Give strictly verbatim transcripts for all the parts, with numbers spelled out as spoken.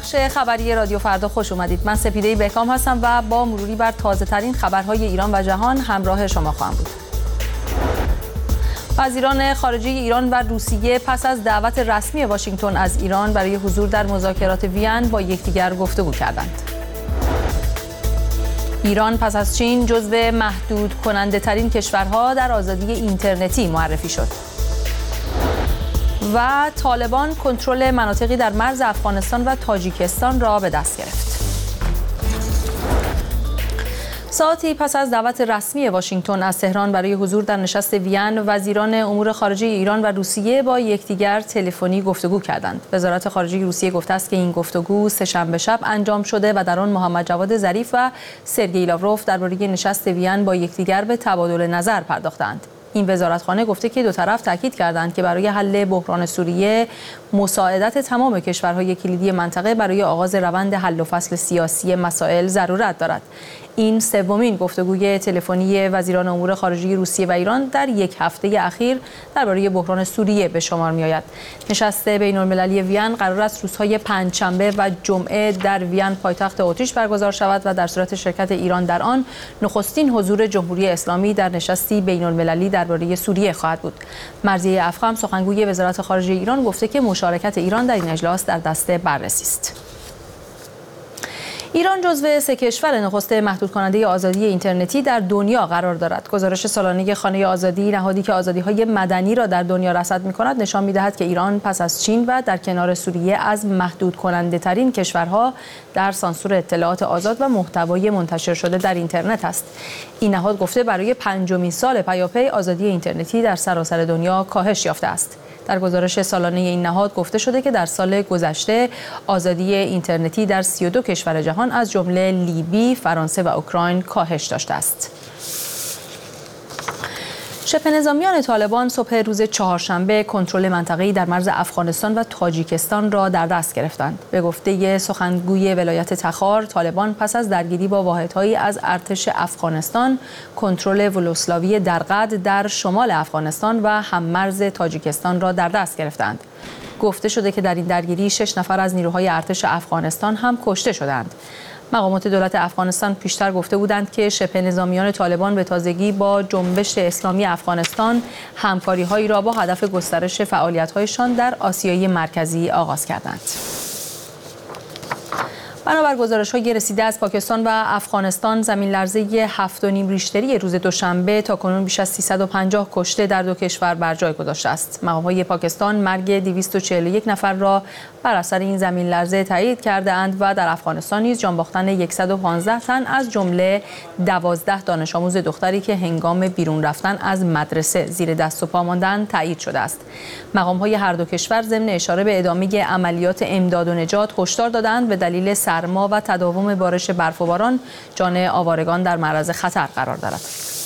بخش خبری رادیو فردا خوش اومدید. من سپیده بهکام هستم و با مروری بر تازه ترین خبرهای ایران و جهان همراه شما خواهم بود. وزیران خارجه ایران و روسیه پس از دعوت رسمی واشنگتن از ایران برای حضور در مذاکرات وین با یکدیگر گفتگو کردند. ایران پس از چین جزو محدود کننده ترین کشورها در آزادی اینترنتی معرفی شد. و طالبان کنترل مناطقی در مرز افغانستان و تاجیکستان را به دست گرفت. ساعتی پس از دعوت رسمی واشنگتن از تهران برای حضور در نشست وین، وزیران امور خارجه ایران و روسیه با یکدیگر تلفنی گفتگو کردند. وزارت خارجه روسیه گفته است که این گفتگو سه‌شنبه شب انجام شده و در آن محمد جواد ظریف و سرگئی لاوروف درباره نشست وین با یکدیگر به تبادل نظر پرداختند. این وزارتخانه گفته که دو طرف تاکید کردند که برای حل بحران سوریه مساعدت تمام کشورهای کلیدی منطقه برای آغاز روند حل و فصل سیاسی مسائل ضرورت دارد. این سومین گفتگوی تلفنی وزیران امور خارجه روسیه و ایران در یک هفته اخیر درباره بحران سوریه به شمار می‌آید. نشست بین‌المللی وین قرار است روزهای پنجشنبه و جمعه در وین پایتخت اتریش برگزار شود و در صورت شرکت ایران در آن نخستین حضور جمهوری اسلامی در نشستی بین‌المللی درباره سوریه خواهد بود. مرضیه افخم سخنگوی وزارت خارجه ایران گفته که مشارکت ایران در این اجلاس در دست بررسی است. ایران جزو سه کشور نخست محدود کننده آزادی اینترنتی در دنیا قرار دارد. گزارش سالانه خانه آزادی، نهادی که آزادی‌های مدنی را در دنیا رصد می‌کند، نشان می‌دهد که ایران پس از چین و در کنار سوریه از محدود کننده ترین کشورها در سانسور اطلاعات آزاد و محتوای منتشر شده در اینترنت است. این نهاد گفته برای پنجمین سال پیاپی آزادی اینترنتی در سراسر دنیا کاهش یافته است. در گزارش سالانه این نهاد گفته شده که در سال گذشته آزادی اینترنتی در سی و دو کشور جهان از جمله لیبی، فرانسه و اوکراین کاهش داشته است. شبه نظامیان طالبان صبح روز چهارشنبه کنترل منطقه‌ای در مرز افغانستان و تاجیکستان را در دست گرفتند. به گفته سخنگوی ولایت تخار، طالبان پس از درگیری با واحدهایی از ارتش افغانستان کنترل ولوسلاوی درقد در شمال افغانستان و هممرز تاجیکستان را در دست گرفتند. گفته شده که در این درگیری شش نفر از نیروهای ارتش افغانستان هم کشته شدند. مقامات دولت افغانستان پیشتر گفته بودند که شبه نظامیان طالبان به تازگی با جنبش اسلامی افغانستان همکاری‌هایی را با هدف گسترش فعالیت‌هایشان در آسیای مرکزی آغاز کردند. بنابر گزارش‌های رسیده از پاکستان و افغانستان، زمین لرزه هفت و نیم ریشتری روز دوشنبه تاکنون بیش از سیصد و پنجاه کشته در دو کشور بر جای گذاشته است. مقام‌های پاکستان مرگ دویست و چهل و یک نفر را بر اثر این زمین لرزه تایید کرده‌اند و در افغانستان نیز جان باختن صد و پانزده تن از جمله دوازده دانش آموز دختری که هنگام بیرون رفتن از مدرسه زیر دست و پا ماندند تایید شده است. مقام‌های هر دو کشور ضمن اشاره به ادامه عملیات امداد و نجات هشدار دادند به دلیل سرما و تداوم بارش برف و باران جان آوارگان در معرض خطر قرار دارد.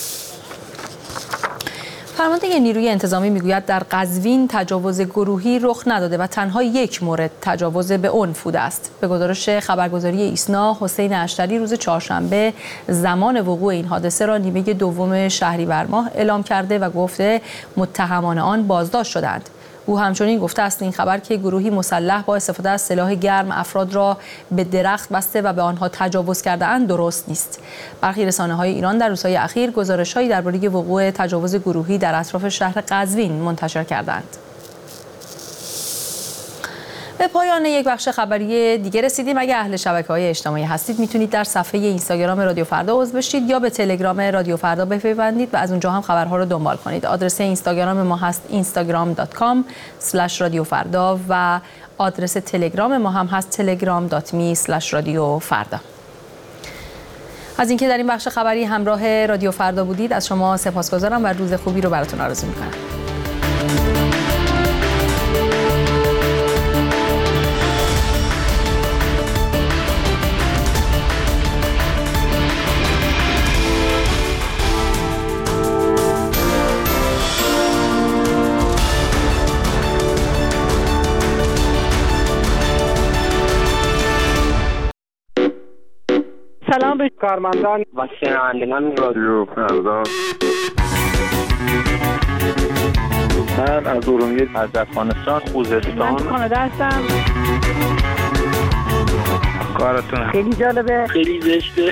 فرمانده نیروی انتظامی میگوید در قزوین تجاوز گروهی رخ نداده و تنها یک مورد تجاوز به عنف بوده است. به گزارش خبرگزاری ایسنا، حسین اشتری روز چهارشنبه زمان وقوع این حادثه را نیمه دوم شهریور ماه اعلام کرده و گفته متهمان آن بازداشت شدند. او همچنین گفته است این خبر که گروهی مسلح با استفاده از سلاح گرم افراد را به درخت بسته و به آنها تجاوز کرده‌اند درست نیست. برخی رسانه‌های ایران در روزهای اخیر گزارش‌هایی درباره وقوع تجاوز گروهی در اطراف شهر قزوین منتشر کردند. به پایان یک بخش خبری دیگه رسیدیم. اگه اهل شبکه‌های اجتماعی هستید میتونید در صفحه اینستاگرام رادیو فردا عضو بشید یا به تلگرام رادیو فردا بپیوندید و از اونجا هم خبرها رو دنبال کنید. آدرس اینستاگرام ما هست اینستاگرام دات کام اسلش رادیو فردا و آدرس تلگرام ما هم هست تلگرام دات می اسلش رادیو فردا. از اینکه در این بخش خبری همراه رادیو فردا بودید از شما سپاسگزارم و روز خوبی رو براتون آرزو می‌کنم. سلام به کارمندان و شنوندگان رادیو فردا. من از ارومیه، از افغانستان، خوزستان، من کانادا هستم. کارتون خیلی جالبه، خیلی زشته.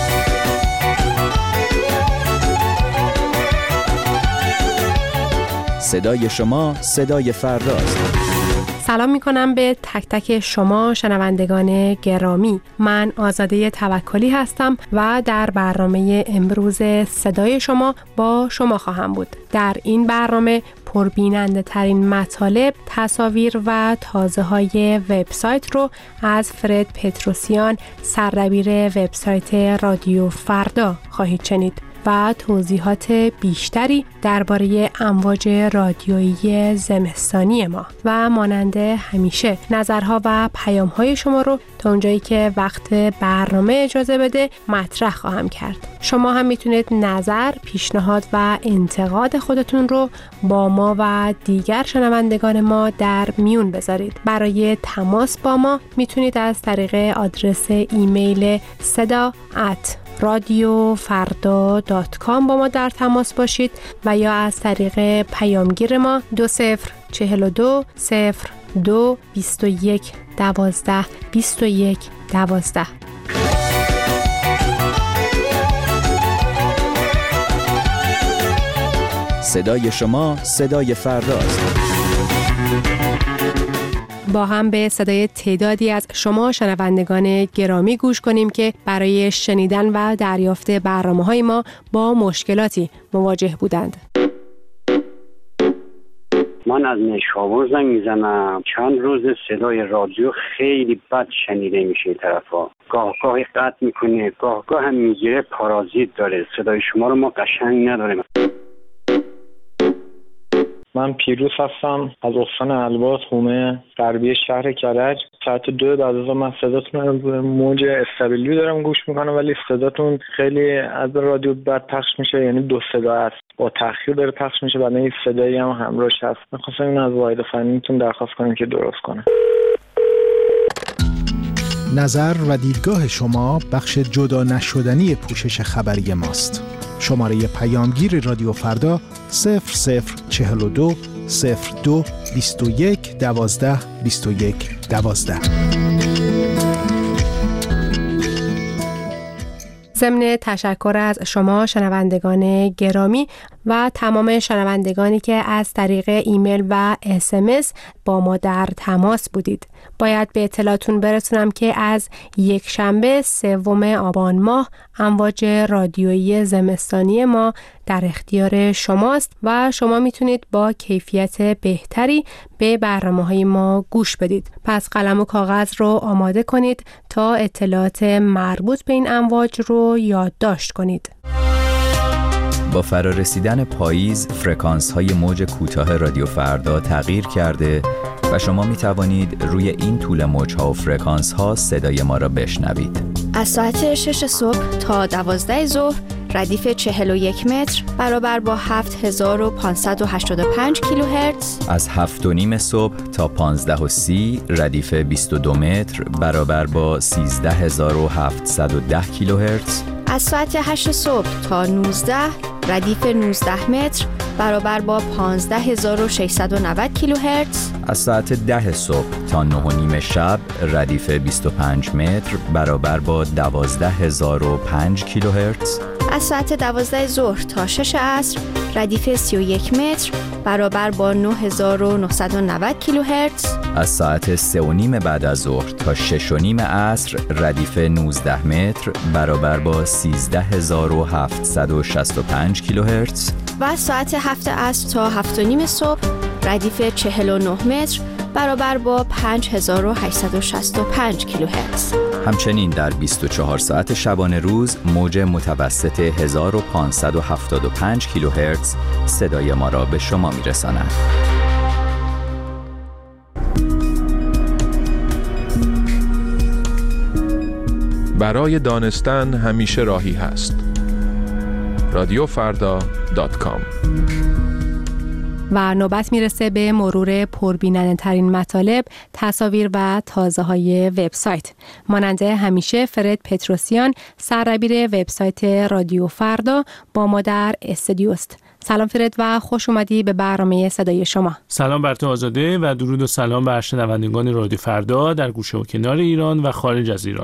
صدای شما صدای فرداست. سلام میکنم به تک تک شما شنوندگان گرامی. من آزاده توکلی هستم و در برنامه امروز صدای شما با شما خواهم بود. در این برنامه پربیننده ترین مطالب، تصاویر و تازه های وبسایت رو از فرد پتروسیان، سردبیر وبسایت رادیو فردا خواهید شنید و توضیحات بیشتری درباره امواج رادیویی زمستانی ما و مانند همیشه نظرها و پیام‌های شما رو تا اونجایی که وقت برنامه اجازه بده مطرح خواهم کرد. شما هم میتونید نظر، پیشنهاد و انتقاد خودتون رو با ما و دیگر شنوندگان ما در میون بذارید. برای تماس با ما میتونید از طریق آدرس ایمیل صدا ات رادیو فردا دات کام با ما در تماس باشید و یا از طریق پیامگیر ما دو صفر چهل و دو صفر دو بیست و یک دوازده بیست و یک دوازده. صدای شما صدای فرداست. با هم به صدای تعدادی از شما شنوندگان گرامی گوش کنیم که برای شنیدن و دریافت برنامه‌های ما با مشکلاتی مواجه بودند. من از نشابور زنگ میزنم. چند روز صدای رادیو خیلی بد شنیده میشه طرفا. گاه گاهی قطع میکنه، گاه گاه هم میگیره، پارازیت داره. صدای شما رو ما قشنگ نداریم. من پیروز هستم از استان البرز، حومه غربی شهر کرج. ساعت دو بعد از من صداتون رو موج استابیلی دارم گوش میکنم، ولی صداتون خیلی از رادیو بد پخش میشه، یعنی دو صدا است، با تأخیر داره پخش میشه، بعد این صدایی هم همراهش هست. می‌خواستم اینو از واحد فنیتون درخواست کنم که درست کنه. نظر و دیدگاه شما بخش جدا نشدنی پوشش خبری ماست. شماره پیامگیر رادیو فردا صفر صفر چهل و دو صفر دو بیست و یک دوازده بیست و یک دوازده. ضمن تشکر از شما شنوندگان گرامی و تمام شنوندگانی که از طریق ایمیل و اس ام اس با ما در تماس بودید. باید به اطلاعتون برسونم که از یک شنبه سوم آبان ماه امواج رادیویی زمستانی ما در اختیار شماست و شما میتونید با کیفیت بهتری به برنامه‌های ما گوش بدید. پس قلم و کاغذ رو آماده کنید تا اطلاعات مربوط به این امواج رو یادداشت کنید. با فرارسیدن پاییز فرکانس‌های موج کوتاه رادیو فردا تغییر کرده و شما می توانید روی این طول موج‌ها و فرکانس‌ها صدای ما را بشنوید. از ساعت شش صبح تا دوازده ظهر ردیف چهل و یک متر برابر با هفت هزار و پانصد و هشتاد و پنج کیلوهرتز. از هفت و نیم صبح تا پانزده و سی ردیف بیست و دو متر برابر با سیزده هزار و هفتصد و ده کیلوهرتز. از ساعت هشت صبح تا نوزده ردیف نوزده متر برابر با پانزده هزار و ششصد و نود کیلوهرتز. از ساعت ده صبح تا نه و نیم شب ردیف بیست و پنج متر برابر با دوازده هزار و پنج کیلوهرتز. از ساعت دوازده ظهر تا شش عصر ردیف سی و یک متر برابر با نه هزار و نهصد و نود کیلوهرتز. از ساعت سه و نیم بعد از ظهر تا شش و نیم عصر ردیف نوزده متر برابر با سیزده هزار و هفتصد و شصت و پنج کیلوهرتز. و از ساعت هفت عصر تا هفت و نیم صبح ردیف چهل و نه متر برابر با پنج هزار و هشتصد و شصت و پنج کیلوهرتز. همچنین در بیست و چهار ساعت شبانه روز موج متوسط هزار و پانصد و هفتاد و پنج کیلوهرتز صدای ما را به شما می‌رساند. برای دانستن همیشه راهی هست. رادیو فردا دات کام. و نوبت میرسه به مرور پربیننده ترین مطالب، تصاویر و تازه های وبسایت. مانند همیشه فرد پتروسیان، سردبیر وبسایت رادیو فردا با ما در استودیو است. سلام فرد و خوش اومدی به برنامه صدای شما. سلام بر تو آزاده و درود و سلام بر شنوندگان رادیو فردا در گوشه و کنار ایران و خارج از ایران.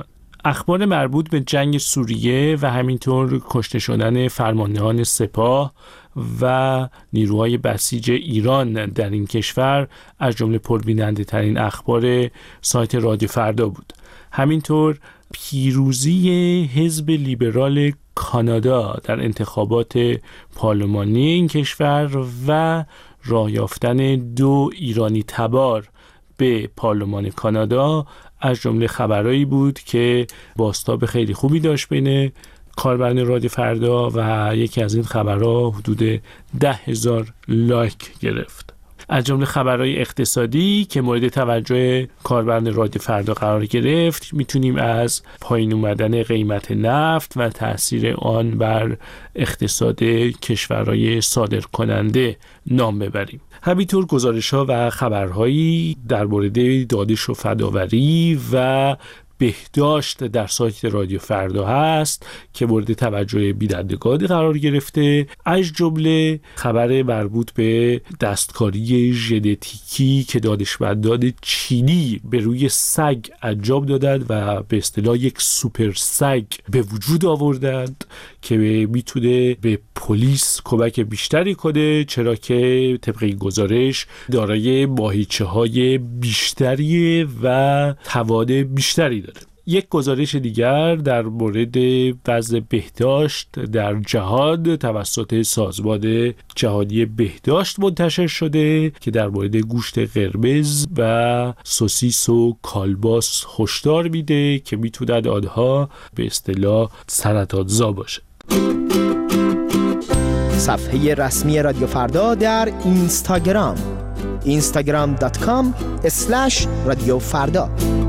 اخبار مربوط به جنگ سوریه و همینطور کشته شدن فرماندهان سپاه و نیروهای بسیج ایران در این کشور از جمله پربیننده ترین اخبار سایت رادیو فردا بود. همینطور پیروزی حزب لیبرال کانادا در انتخابات پارلمانی این کشور و راه یافتن دو ایرانی تبار به پارلمان کانادا از جمله خبرایی بود که بازتاب خیلی خوبی داشت بین کاربران رادیو فردا و یکی از این خبرها حدود ده هزار لایک گرفت. از جمله خبرهای اقتصادی که مورد توجه کاربران رادیو فردا قرار گرفت میتونیم از پایین اومدن قیمت نفت و تاثیر آن بر اقتصاد کشورهای صادرکننده نام ببریم. همینطور گزارش‌ها و خبرهایی در مورد دانش و فناوری و بهداشت در سایت رادیو فردا هست که مورد توجه بینندگان قرار گرفته، از جمله خبر مربوط به دستکاری ژنتیکی که دانشمندان چینی به روی سگ انجام دادند و به اصطلاح یک سوپر سگ به وجود آوردند که میتونه به پلیس کمک بیشتری کنه، چرا که طبق این گزارش دارای ماهیچه‌های بیشتری و توان بیشتری داره. یک گزارش دیگر در مورد وضع بهداشت در جهان توسط سازمان جهانی بهداشت منتشر شده که در مورد گوشت قرمز و سوسیس و کالباس هشدار میده که میتونن آنها به اصطلاح سرطانزا باشه. صفحه رسمی رادیو فردا در اینستاگرام اینستاگرام دات کام اسلش رادیو فردا.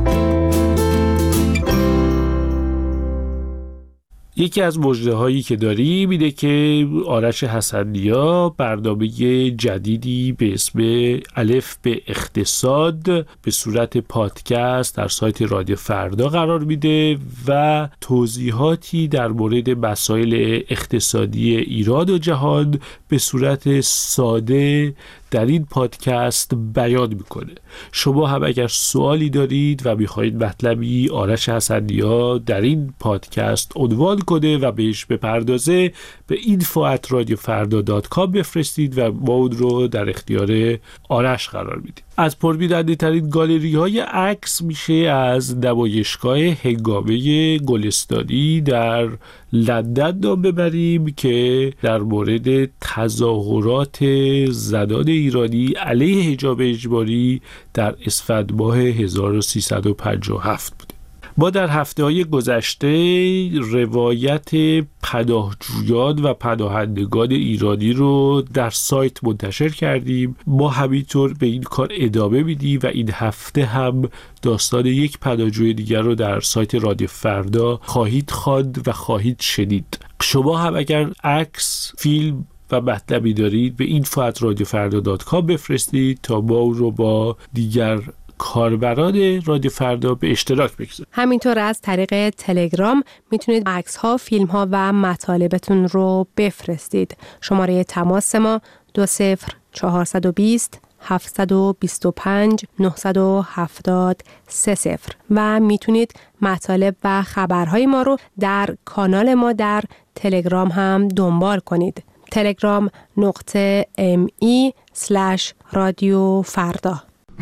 یکی از مژده‌هایی که داریم اینه که آرش حسن‌نیا برنامه جدیدی به اسم الف به اقتصاد به صورت پادکست در سایت رادیو فردا قرار میده و توضیحاتی در مورد مسائل اقتصادی ایران و جهان به صورت ساده در این پادکست بیان میکنه. شما هم اگر سوالی دارید و میخواهید مطلبی آرش حسن‌نیا در این پادکست عنوان کنه و بهش بپردازه، به اینفو ات رادیو فردا دات کام بفرستید و ما اون رو در اختیار آرش قرار میدیم. از پربیننده ترین گالری های عکس میشه از نمایشگاه هنگامه گلستانی در لندن نام ببریم که در مورد تظاهرات زنان ایرانی علیه حجاب اجباری در اسفند ماه هزار و سیصد و پنجاه و هفت بوده. ما در هفته‌های گذشته روایت پناهجویان و پناهندگان ایرانی رو در سایت منتشر کردیم. ما همینطور به این کار ادامه میدیم و این هفته هم داستان یک پناهجوی دیگر رو در سایت رادیو فردا خواهید خواند و خواهید شنید. شما هم اگر عکس، فیلم و مطلبی دارید به اینفو ات رادیو فردا دات کام بفرستید تا ما اون رو با دیگر کاربران رادیو فردا به اشتراک بگذارید. همینطور از طریق تلگرام میتونید عکس ها، فیلم ها و مطالبتون رو بفرستید. شماره تماس ما دو صفر چهارصد و بیست هفتصد و بیست و پنج نهصد و هفتاد سه صفر و میتونید مطالب و خبرهای ما رو در کانال ما در تلگرام هم دنبال کنید. تلگرام نقطه ام ای سلش رادیو فردا.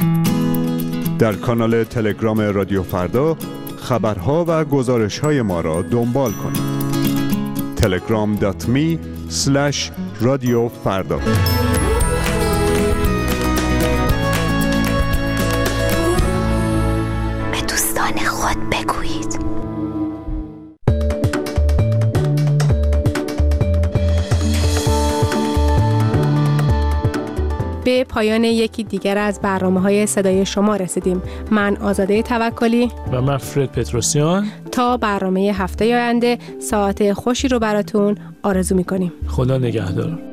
در کانال تلگرام رادیو فردا خبرها و گزارش‌های ما را دنبال کنید. تلگرام دات می سلش رادیو فردا. به دوستان خود بگویید. به پایان یکی دیگر از برنامه‌های صدای شما رسیدیم. من آزاده توکلی و من فرد پتروسیان تا برنامه هفته آینده ساعت خوشی رو براتون آرزو می‌کنیم. خدا نگهدار.